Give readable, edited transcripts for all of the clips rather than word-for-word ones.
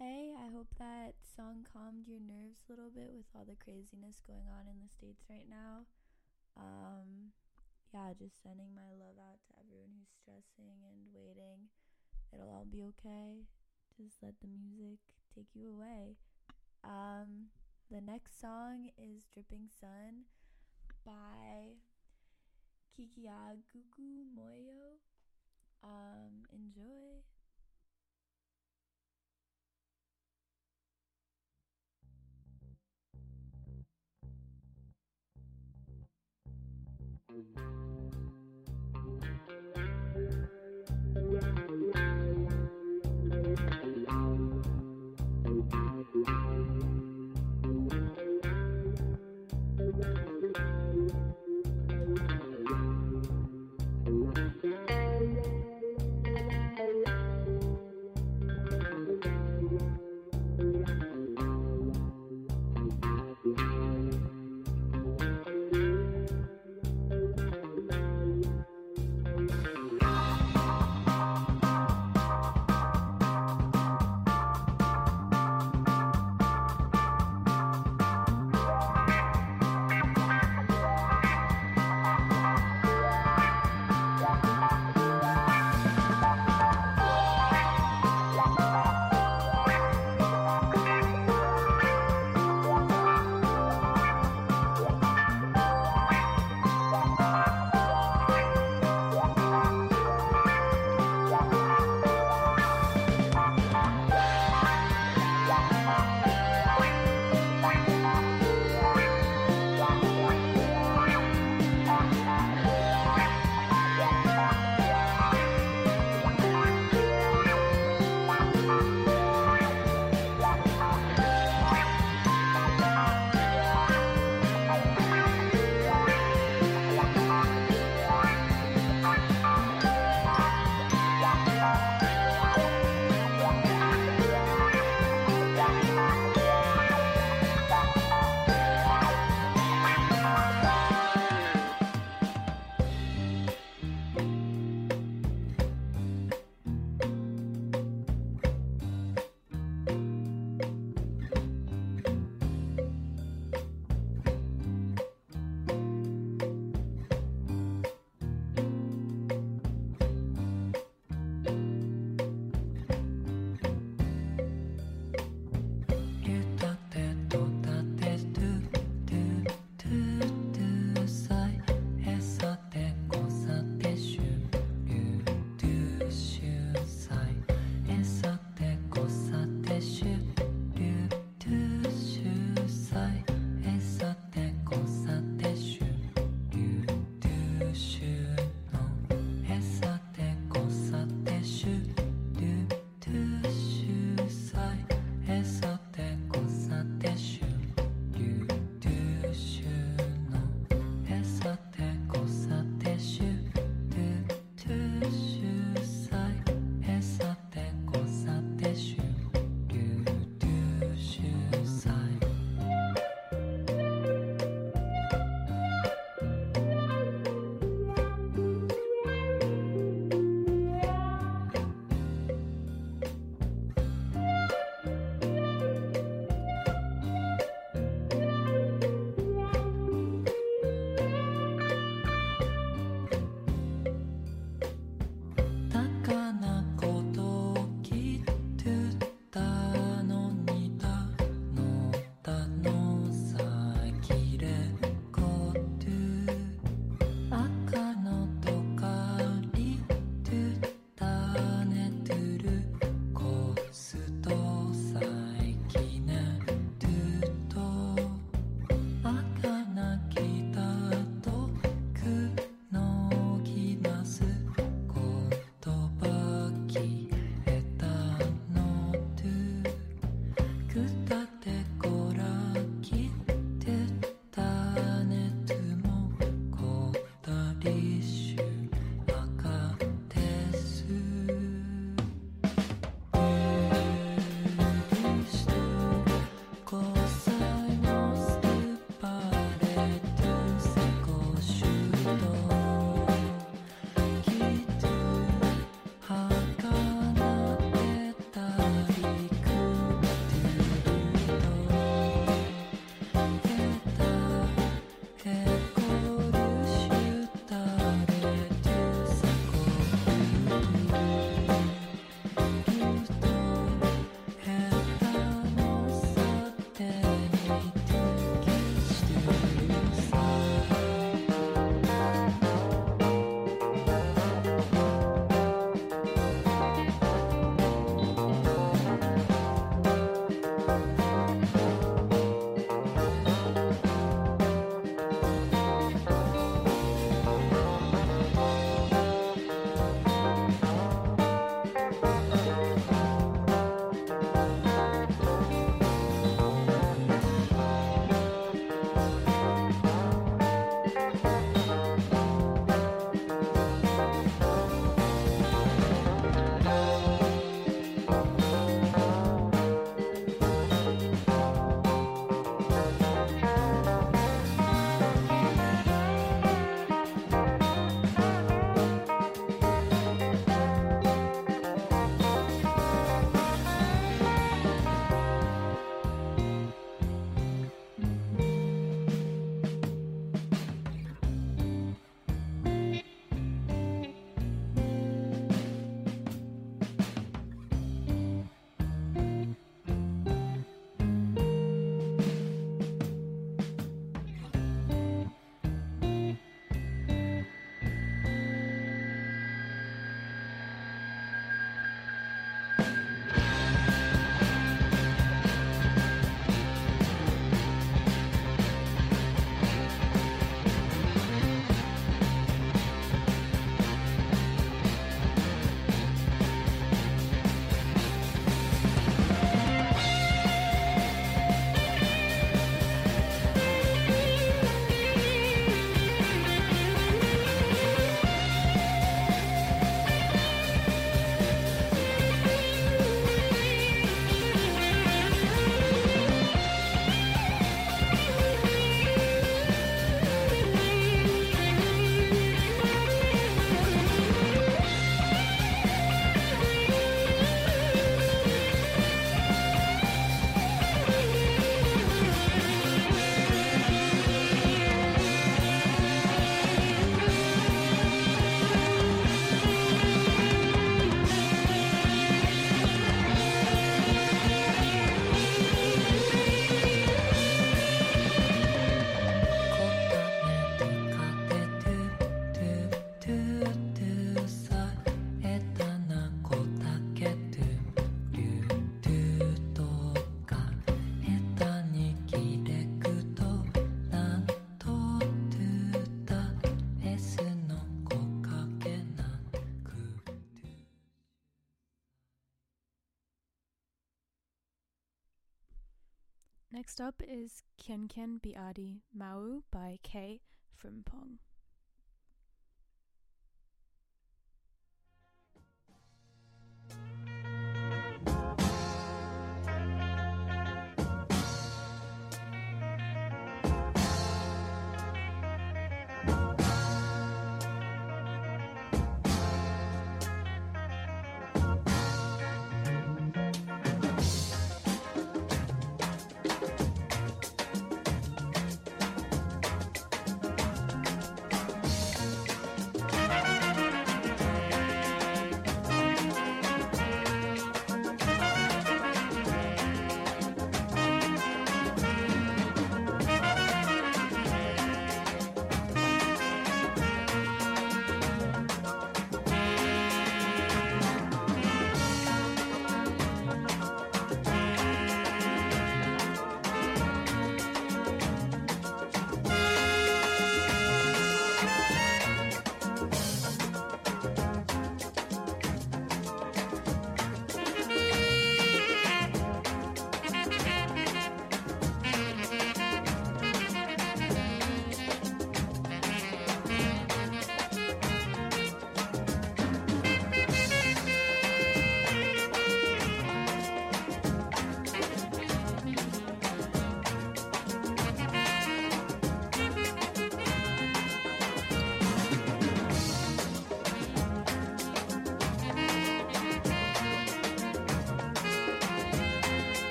Hey, I hope that song calmed your nerves a little bit with all the craziness going on in the States right now. Um, yeah, just sending my love out to everyone who's stressing and waiting. It'll all be okay. Just let the music take you away. The next song is Dripping Sun by Kikiaguku Moyo. Enjoy. Next up is Kien Kien Biadi Mau by K. Frimpong.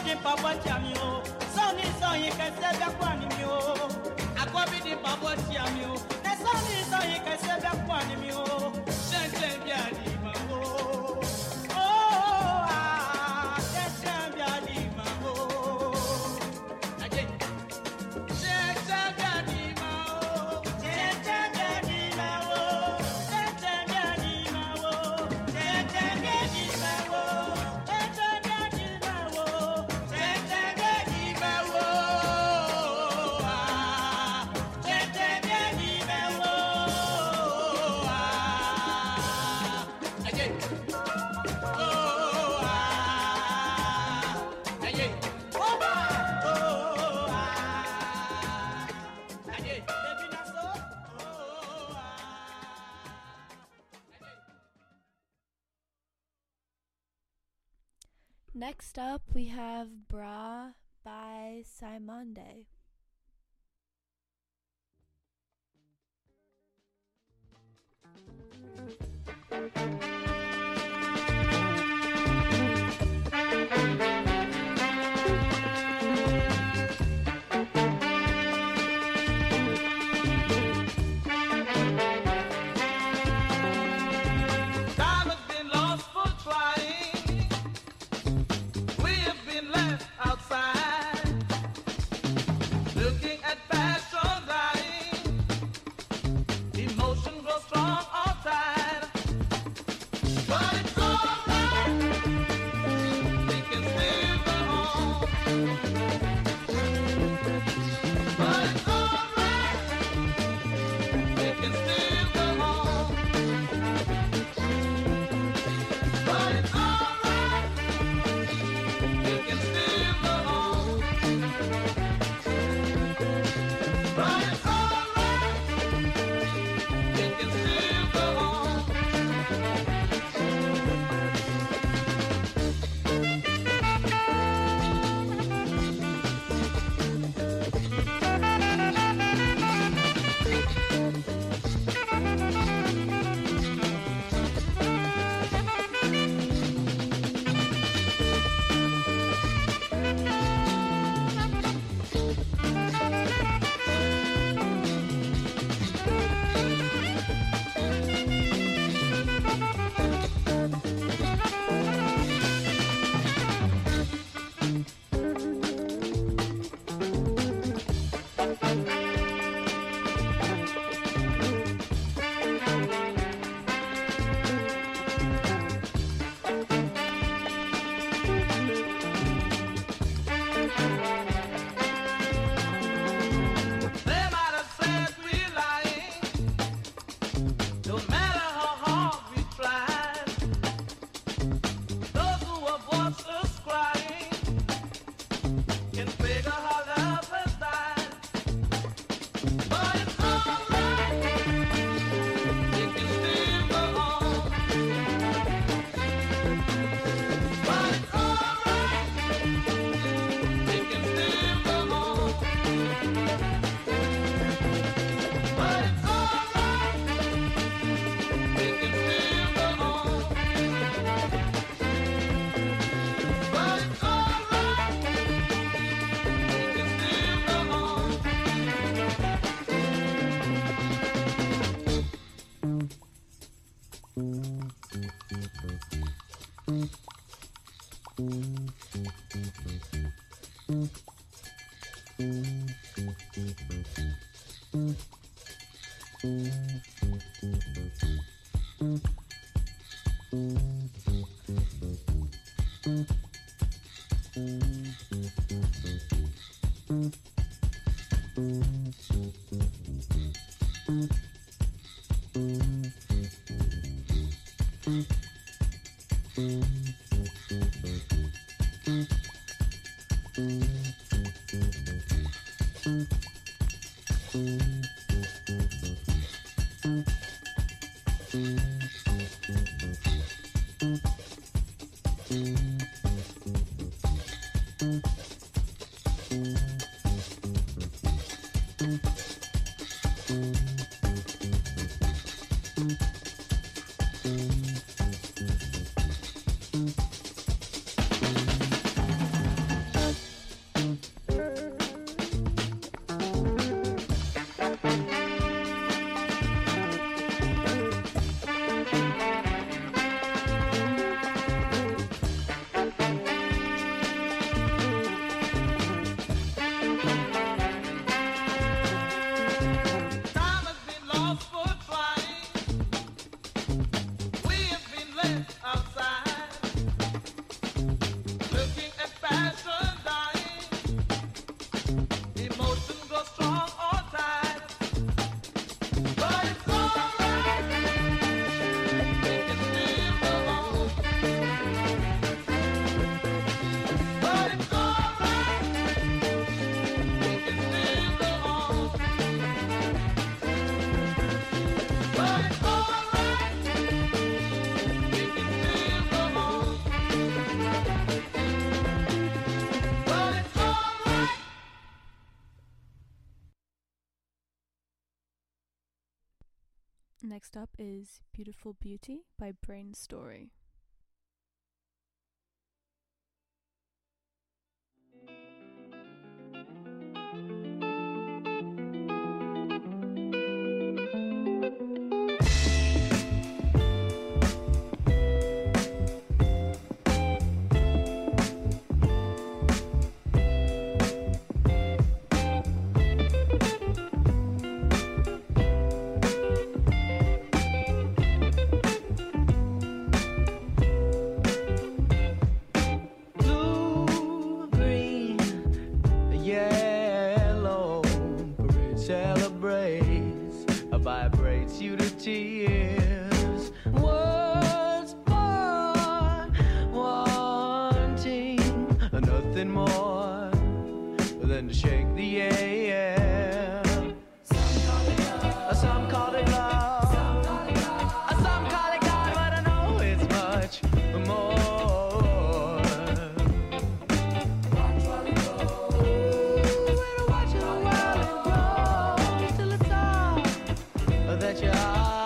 di papa chamio, Sony Sony can say that one in you. I go be the papa chamio, the Sony Sony can say that one in you. Shantan Biadi Mambo. Oh, ah, Shantan Biadi Mambo. Again. Shantan Biadi Mambo. Shantan Biadi Mambo. Shantan Biadi Mambo. Shantan Biadi Mambo. Shantan Biadi Mambo. Shantan Biadi Mambo. Ah, Shantan Biadi Mambo. Ah, again. Oh, ah, again. Oh, ah, oh, ah, again. Baby, that's so. Oh, ah, again. Next up, we have Bra by Simonde. Time has been lost for trying. We have been left outside, looking at passion dying. Emotion grows strong all time. But it's alright. We can still go on. But it's alright. We can still go on. But it's alright. We can still go on. But it's alright. We can still go on. They might have said we're lying. No matter how hard we tried, those who have watched us crying can figure how love has died. But it's alright. We can still go on. But it's alright. We can still go on. But it's alright. We can still go on. But it's alright. We can still go on. Next up is Beautiful Beauty by Brain Story. Blue, green, yellow, parade celebrates, vibrates you to tears. Words for wanting nothing more than to shake the air. Some call it love, some call it God, but I know it's much more. That you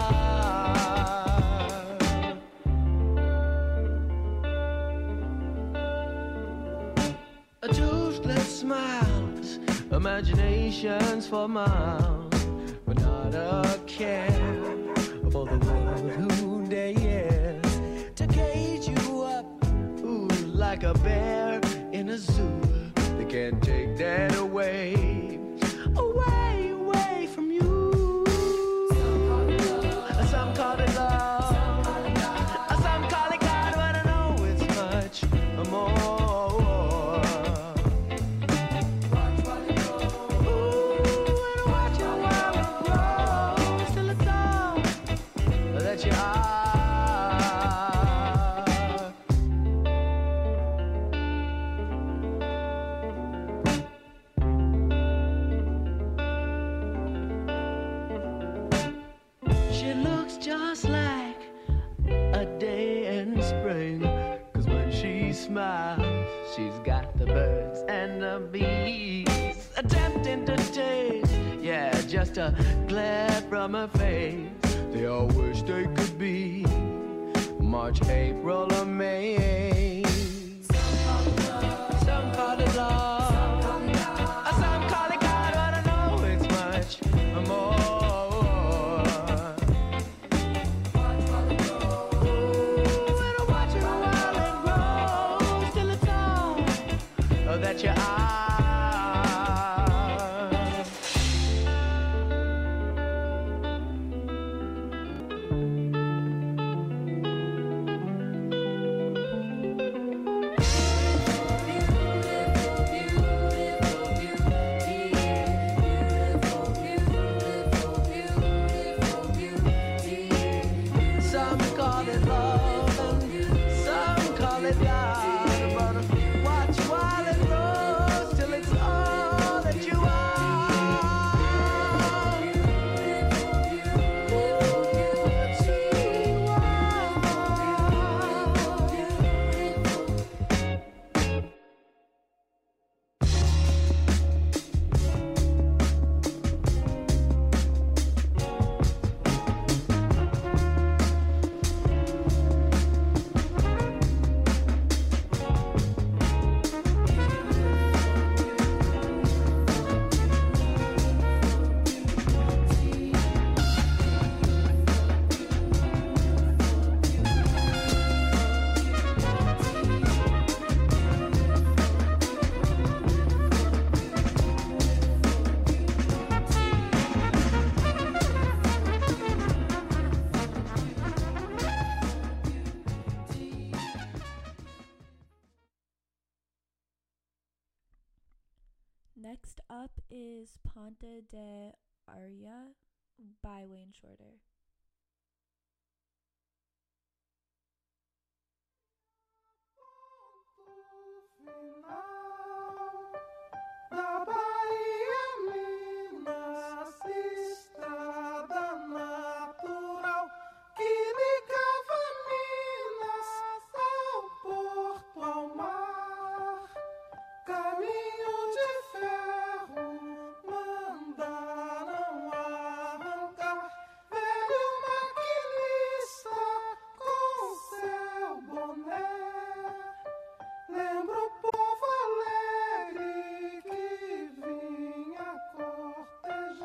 are. Toothless smiles, imaginations for miles, but not a care for the world who dares to cage you up, ooh, like a bear in a zoo. They can't take that away, away from you. Some call it love, some call it God, but I know it's much more. Ooh, and watch it while it grows till it's all that you are. She looks just like a day in spring, 'cause when she smiles, she's got the birds and the bees attempting to taste, yeah, just a glare from her face. They all wish they could be March, April, or May. Some call it love, some call it God, but I know it's much more. That you are. Some call it love and some call it God, but watch while it grows till it's all that you are. Next up is Ponte de Aria by Wayne Shorter. Da Bahia, Minas, estrada natural que ligava Minas ao porto, ao mar. Caminho de ferro mandaram arrancar, velho mar.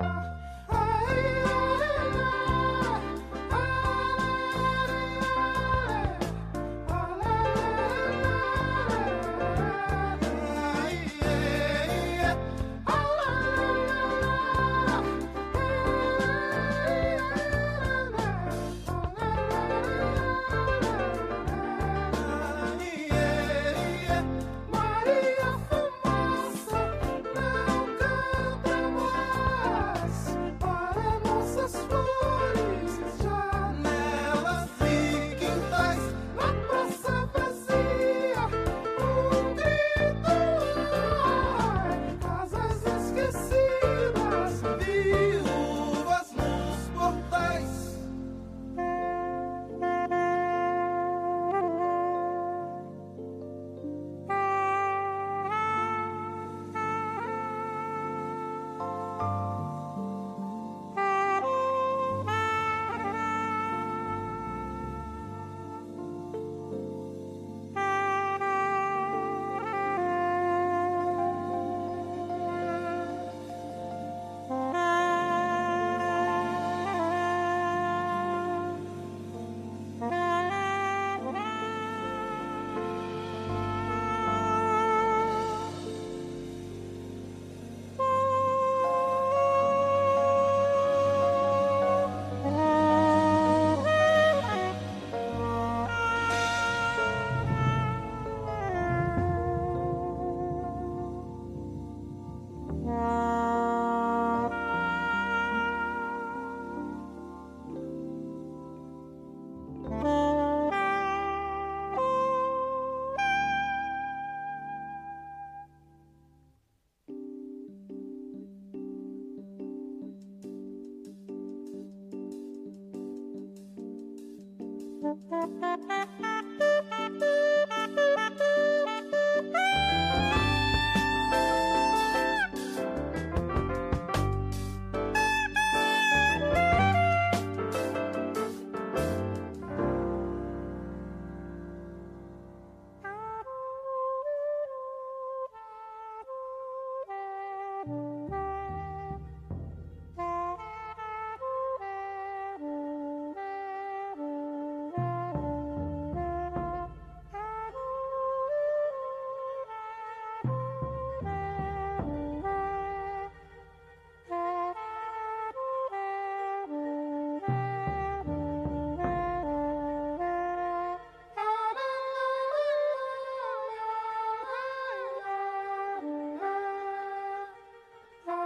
La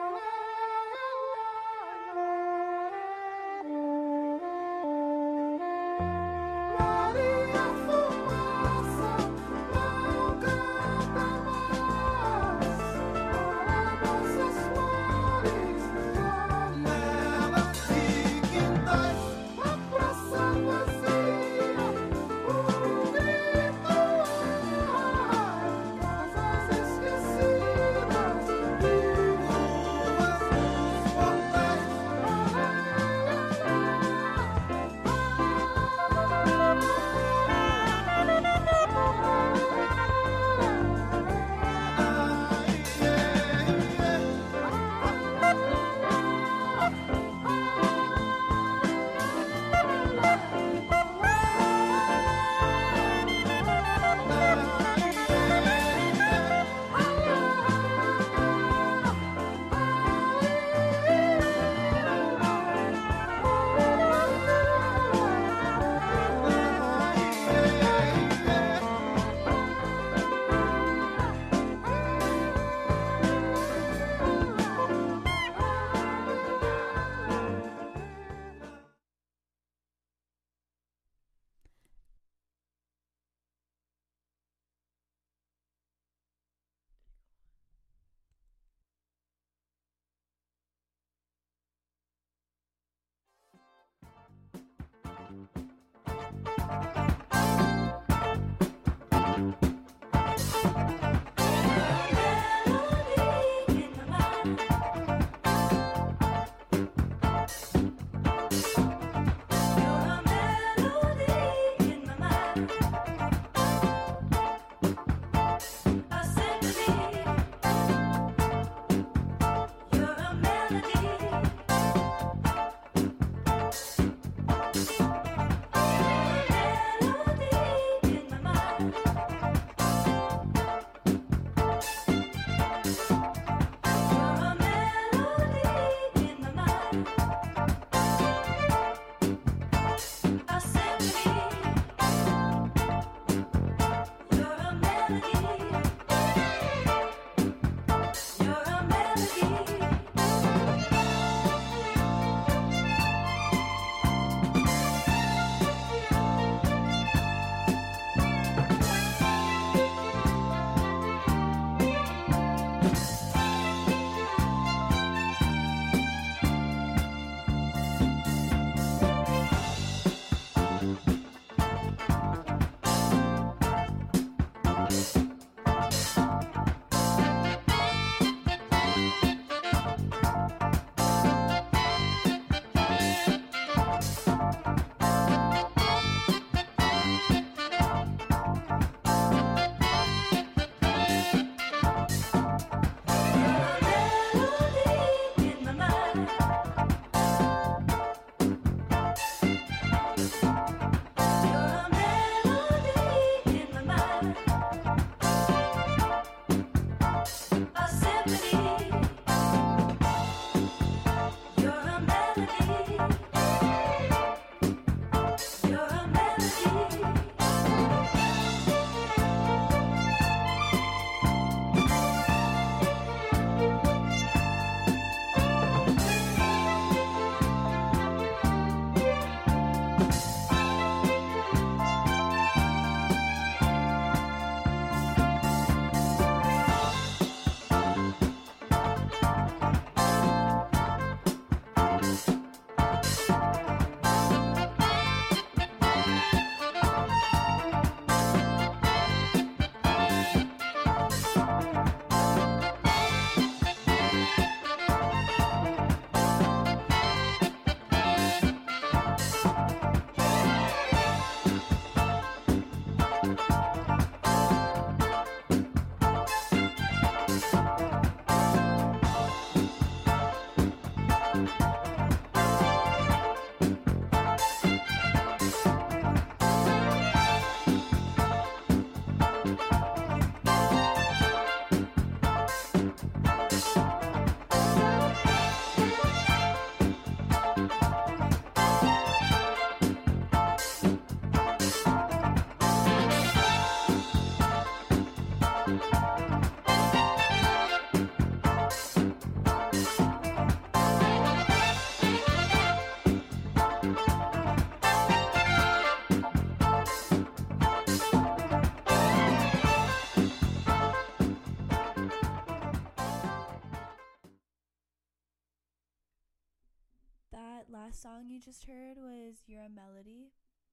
that last song you just heard was You're a Melody.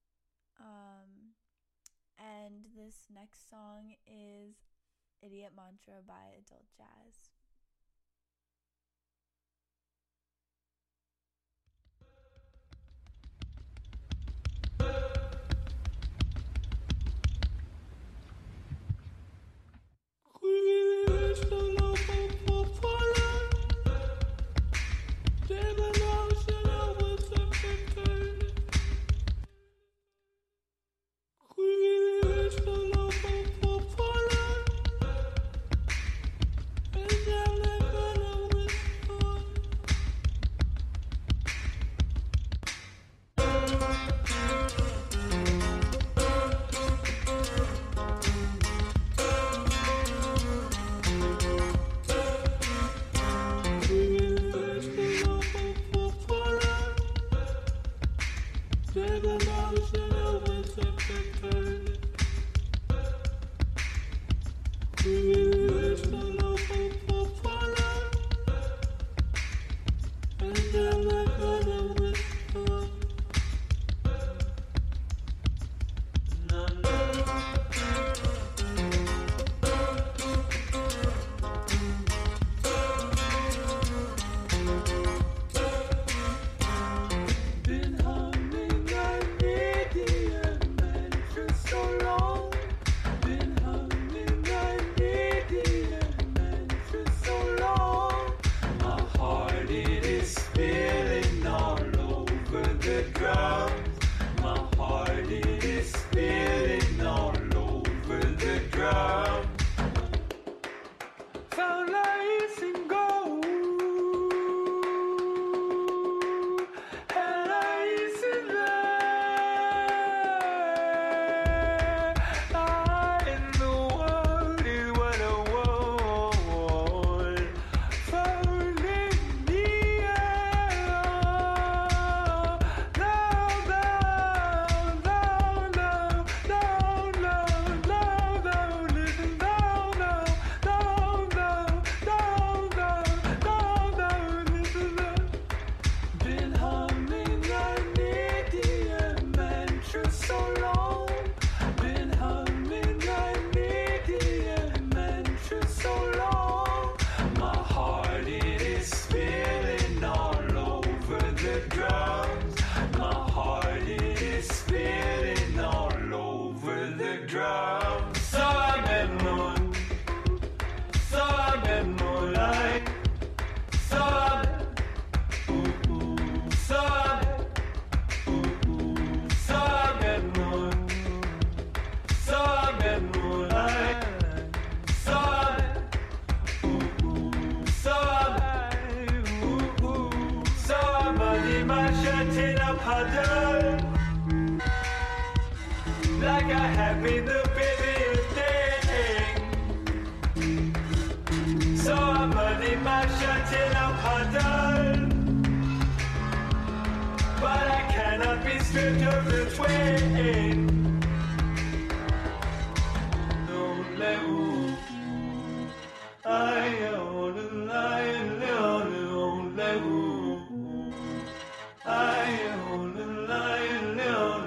And this next song is Idiot Mantra by Adult Jazz. Like I have been the previous day. So I'm running my shot till I'm huddled. But I cannot be stripped of the twain. Don't let I own a lion, don't let I own a lion,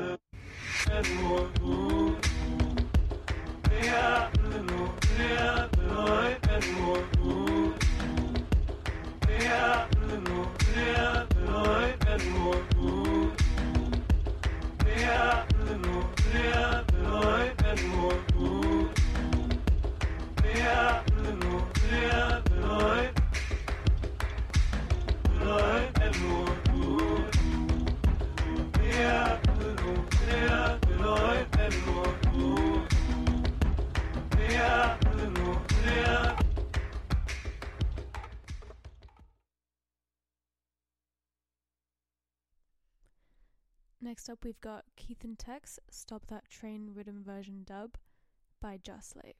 Next up, we've got Keith and Tex, Stop That Train Rhythm Version Dub by Just Slave.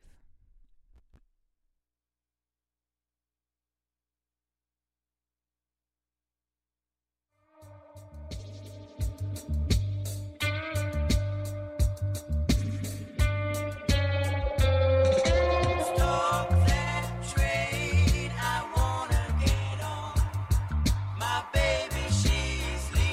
Baby, she's leaving.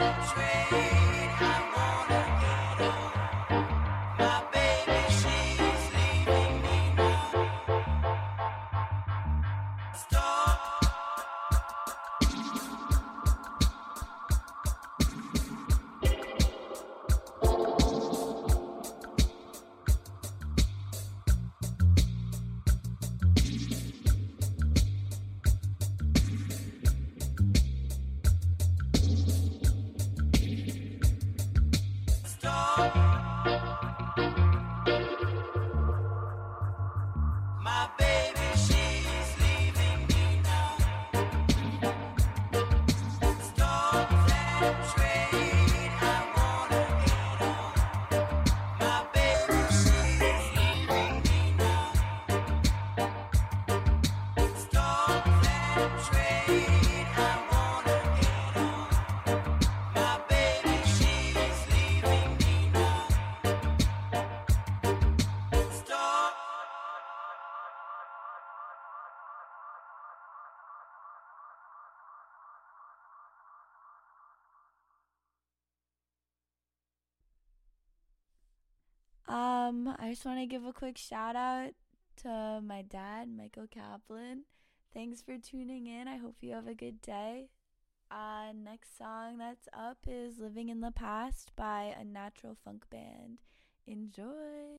I just want to give a quick shout out to my dad, Michael Kaplan. Thanks for tuning in. I hope you have a good day. Next song that's up is Living in the Past by a Natural Funk Band. Enjoy.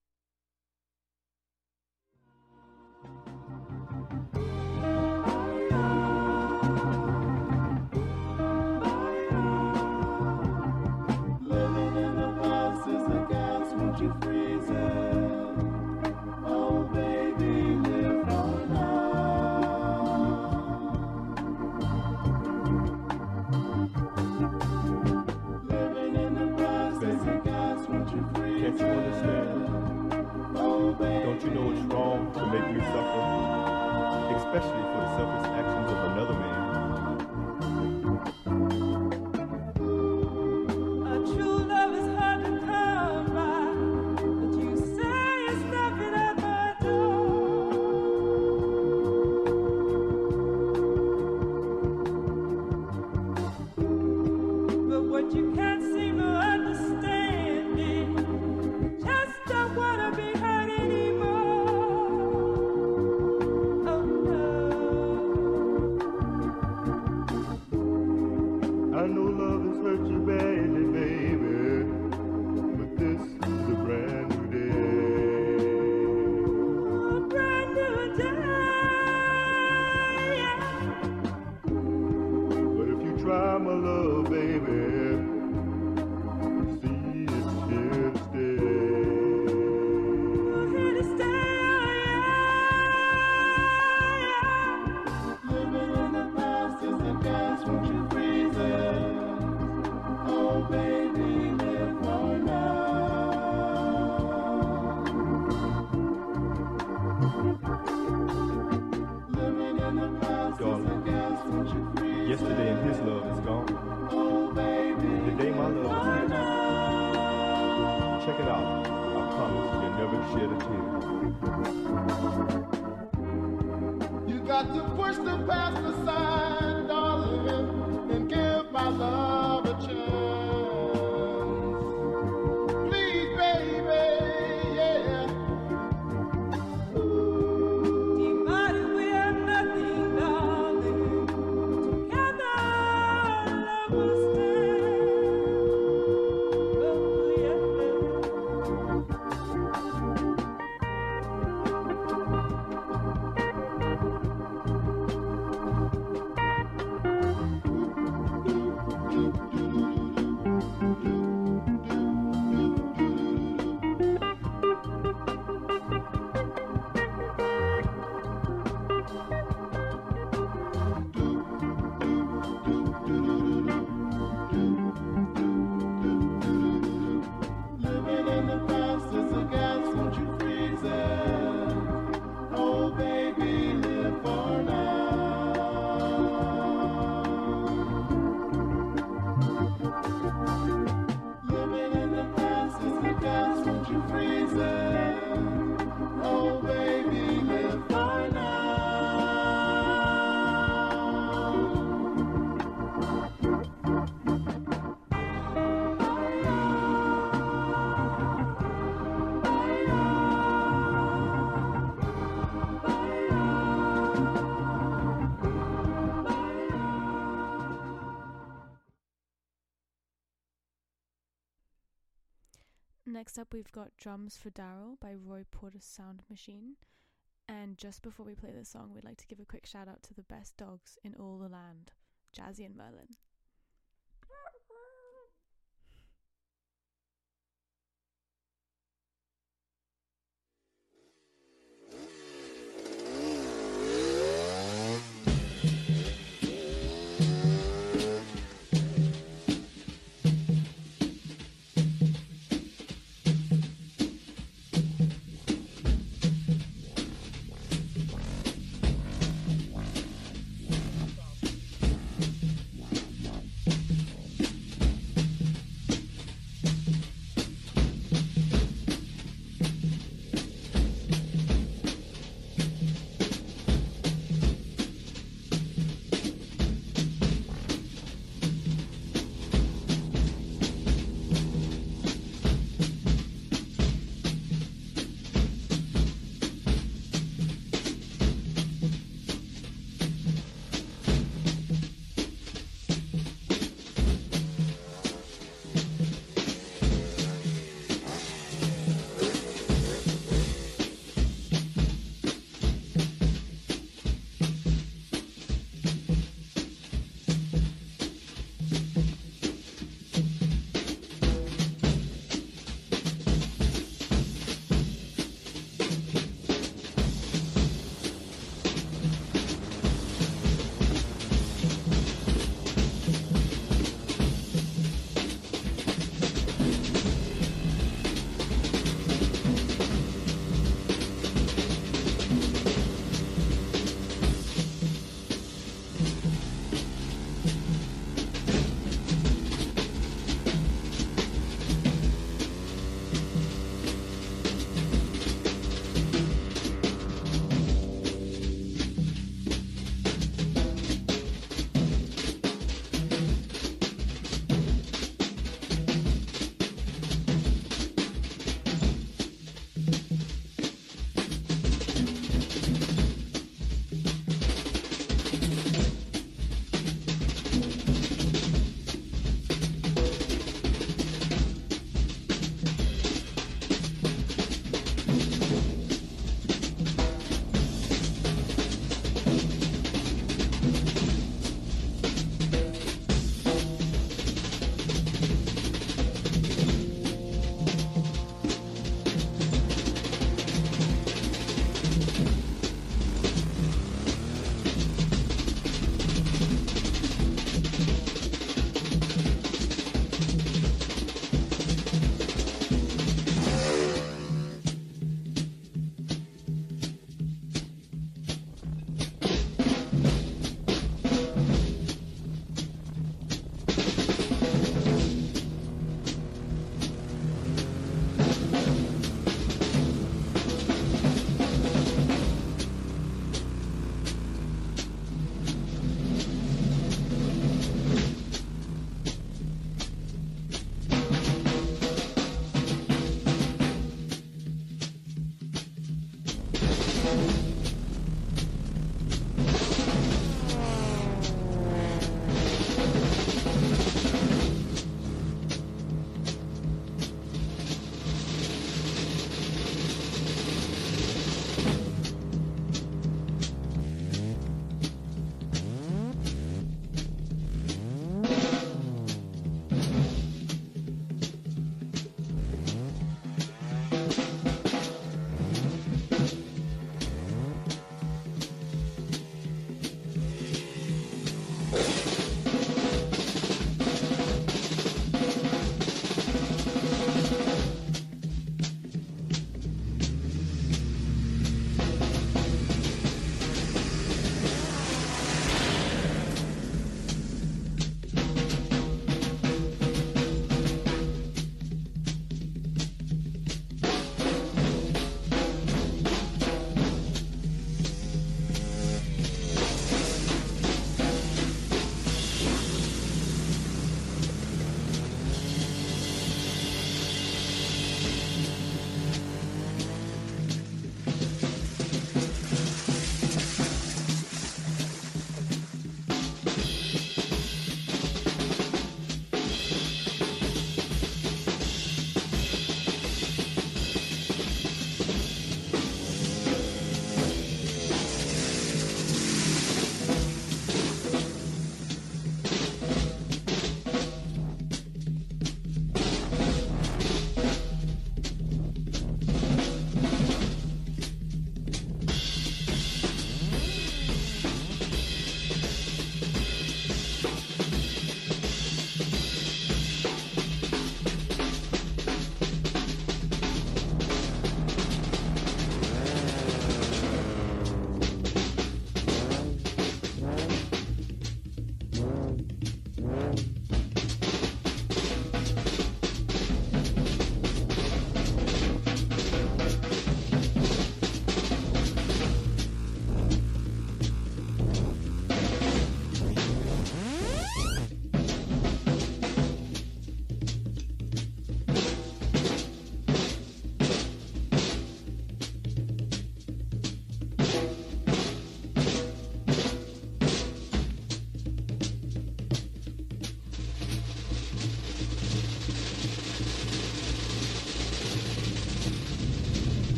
Living in the past is the gas, won't you freeze it? Oh baby, live for now. Living in the past is the gas, won't you freeze it? Can't you understand? Oh baby, Don't you know it's wrong to make me suffer? Especially for the selfish actions of another man. a true love is hard to come by, but you say it's knocking at my door. But what you can't seem to understand is just don't wanna be hurt anymore. Oh no. I know love has hurt you badly, baby, but this is a brand new day. A brand new day. But if you try my love, baby, you see it's here to stay. Here to stay. Living in the past is the gas, won't you freeze it? Oh baby, live for now. Living in the past is the Darling, gas, won't you freeze it? yesterday and his love is gone. Oh baby, Today my love is for here. now. Check it out. I promise you'll never shed a tear. You got to push the past aside, darling, and give my love a chance. Please, baby, yeah. Divided we are nothing, darling. Together, love will stand. Oh, yeah. Next up, we've got Drums for Daryl by Roy Porter Sound Machine. And just before we play this song, we'd like to give a quick shout out to the best dogs in all the land, Jazzy and Merlin.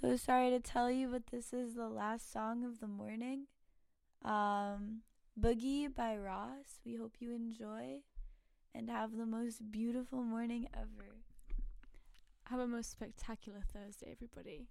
So sorry to tell you, but this is the last song of the morning. Boogie by Ross. We hope you enjoy and have the most beautiful morning ever. Have a most spectacular Thursday, everybody.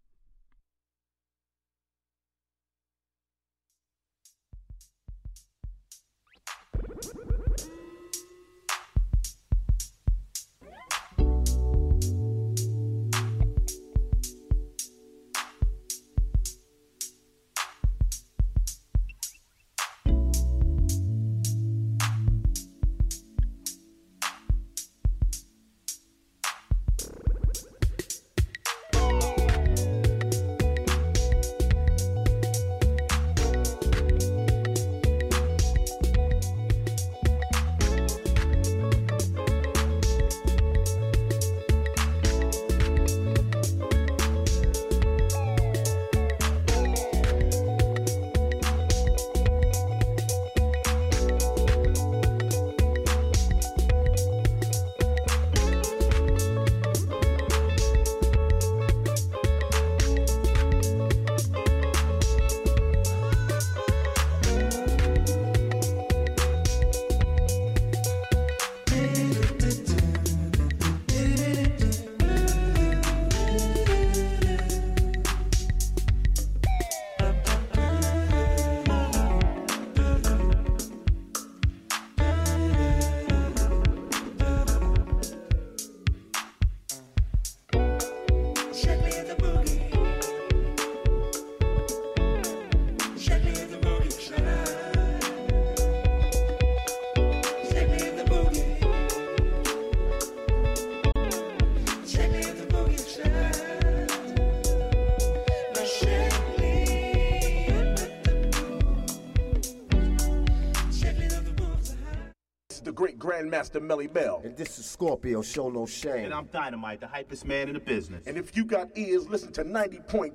The great Grandmaster Melly Bell. And this is Scorpio, show no shame. And I'm Dynamite, the hypest man in the business. And if you got ears, listen to 90.3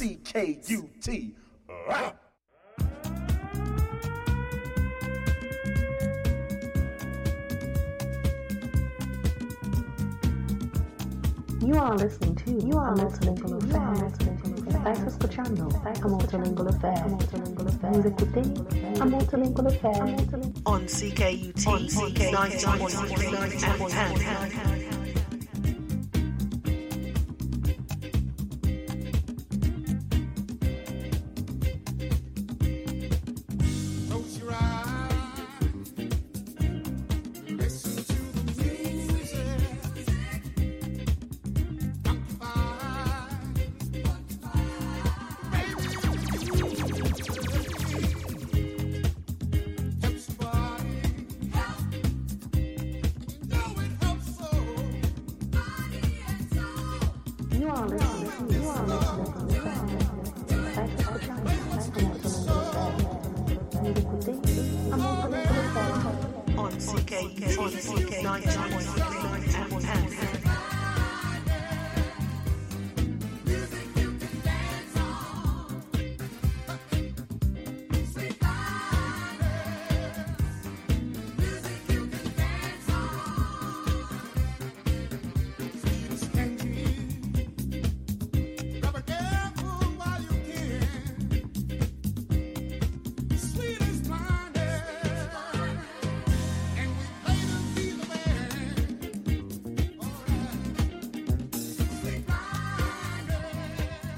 CKUT. You are listening to a Multilingual Affair. Estáis escuchando a Multilingual Affair. Vous écoutez a Multilingual Affair. On CKUT 90.3 FM. On CKUT 90.3